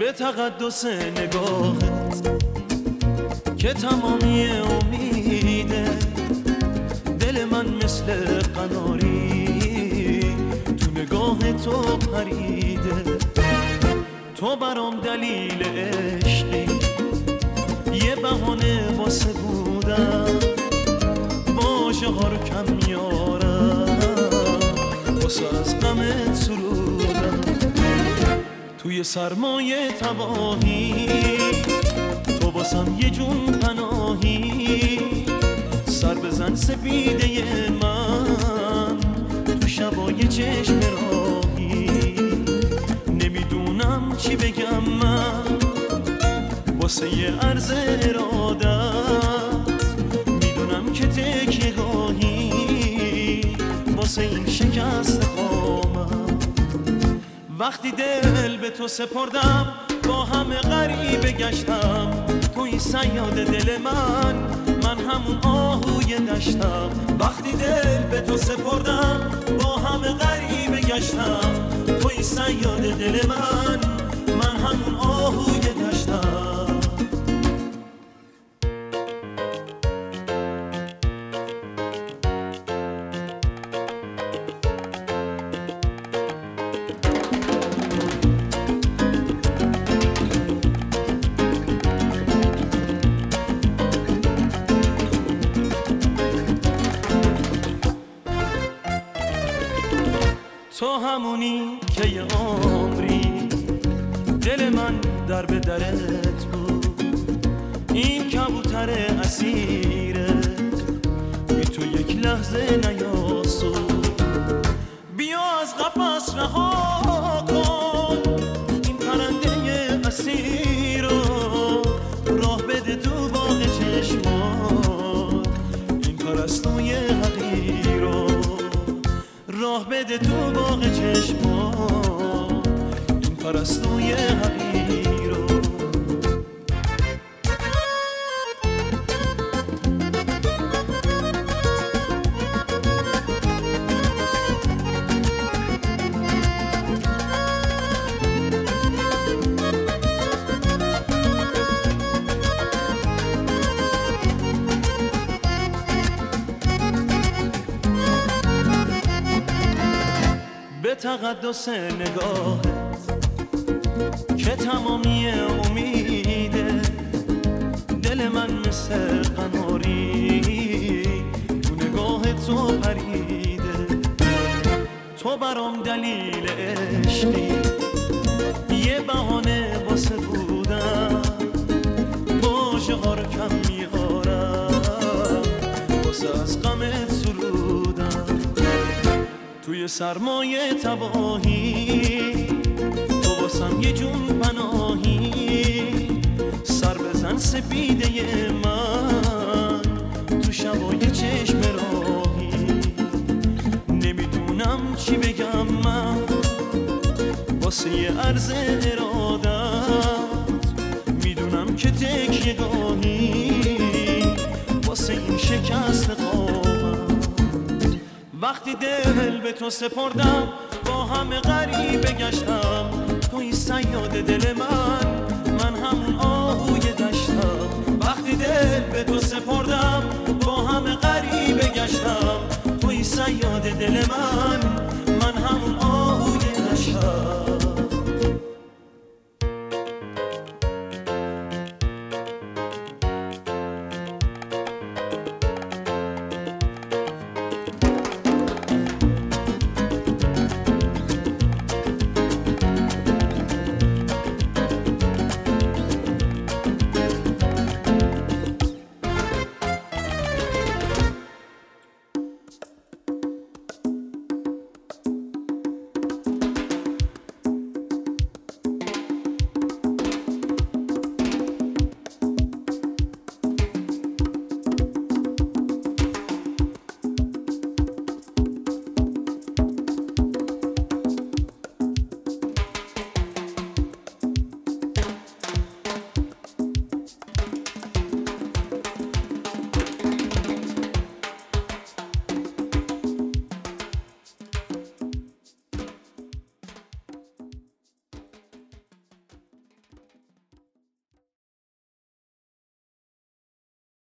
به تقدس نگاهت که تمامی امیده، دل من مثل قناری تو نگاه تو پریده. تو برام دلیل عشقی، یه بهانه واسه بودم، واژه ها رو کم میارم واسه از غمت سرودم. توی سرمایه تباهی تو واسم یه جون پناهی، سر بزن سپیده من تو شبای چشم راهی. نمیدونم چی بگم من واسه یه عرض ارادت، میدونم که تکیه گاهی واسه این شکست قامت. وقتی دل به تو سپردم با همه غریبه گشتم، توی صیاد دل من همون آهوی دشتم. وقتی دل به تو سپردم با همه غریبه گشتم، توی صیاد دل من همون آهوی دشتم. تو همونی که یه عمری دل من در به درت بود، این کبوتر اسیرت بی تو یک لحظه نیاسود. بیا از قفس رها کن این پرنده اسیر رو، راه بده تو باغ چشمات این پرستوی حقیر رو، راه بده تو باغ چشمات این پرستوی حقیر رو. به تقدس نگاهت که تمامی امیده، دل من مثل قناری تو نگاه تو پریده. تو برام دلیل عشقی، یه بهانه واسه بودم، واژه ها رو کم میارم واسه از غمت سرودم. توی سرمایه تباهی تو واسم یه جون پناهی، سر بزن سپیده من تو شبای چشم راهی. نمیدونم چی بگم من واسه یه عرض ارادت، میدونم که تکیه گاهی واسه این شکست قامت. وقتی دل به تو سپردم با همه غریبه گشتم، توی صیاد دل من همون آهوی دشتم. وقتی دل به تو سپردم با همه غریبه گشتم، توی صیاد دل من